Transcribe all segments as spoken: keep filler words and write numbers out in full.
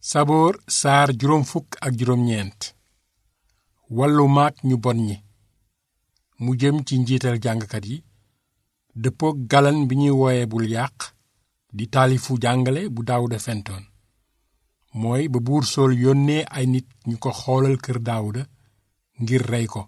saboor saar juróom fukk ak juróom ñeent wallu maak ñu bon ñi mu jëm ci njiital jàngkat yi dëppook galan bi ñuy wooye bul yàq di taalifu jàngale bu Daawuda fentoon mooy ba buur Sool yónnee ay nit ñu ko xoolal kër Daawuda ngir rey ko.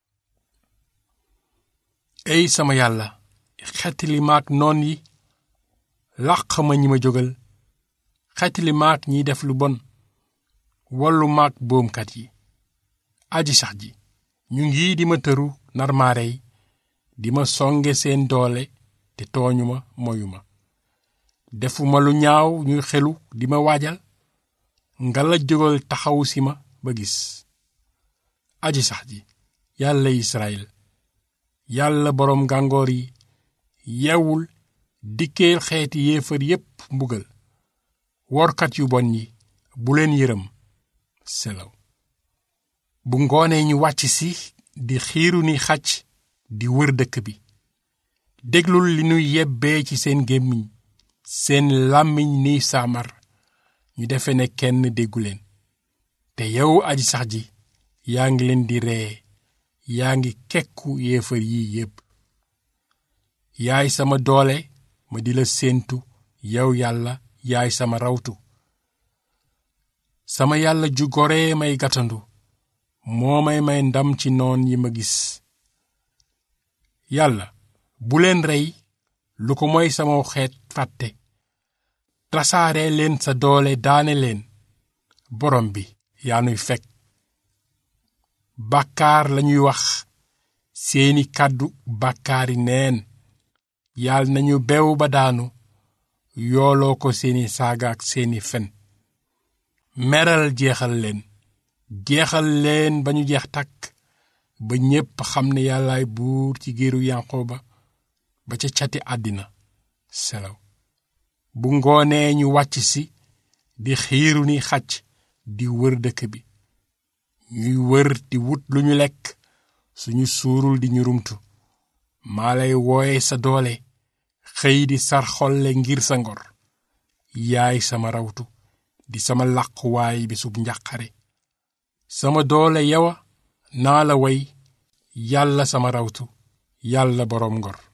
ey sama yàlla xettali maak noon yi làq ma ñi ma jógal xettali maak ñiy def lu bon wallu maak boomkat yi aji sax ji ñu ngi di ma tëru nar maa rey di ma songe seen doole te tooñu ma moyu ma defuma lu ñaaw ñuy xelu di ma waajal nga la jógal taxawu si ma ba gis. aji sax ji yàlla Israyil yàlla boroom gàngoor yi yewwul dikkeel xeeti yéefar yépp mbugal workat yu bon yi bu leen yërëm selaw bu ngoonee ñu wàcc si di xiiru ni xacc di wër dëkk bi déglul li nuy yebbee ci seen gémmiñ seen làmmiñ ni saamar ñu defe ne kenn dégguleen te yow aji sax ji yaa ngi leen di ree yaa ngi kekku yéefar yi yépp. yaay sama doole ma di la séentu yow yàlla yaay sama rawtu sama yàlla ju goree may gatandu moo may may ndam ci noon yi ma gis. yàlla bu leen rey lu ko moy sama xeet fàtte tasaare leen sa doole daane leen borom bi yaa nuy fekk. bàkkaar lañuy wax seeni kàddu bàkkaari neen yàlla nañu bew ba daanu yooloo ko seeni saaga ak seeni fen. meral jeexal leen jeexal leen ba ñu jeex takk ba ñépp xam ne yàllaay buur ci giiru Yanqooba ba ca cati àddina selaw bu ngoonee ñu wàcc si di xiiru ni xacc di wër dëkk bi ñuy wër di wut lu ñu lekk suñu suurul di ñu rumtu maa lay wooye sa doole xëy di sar xolle ngir sa ngor yaay sama rawtu di sama làquwaay bisub njàqare sama doole yawa naa la way yàlla sama rawtu yàlla boroom ngor.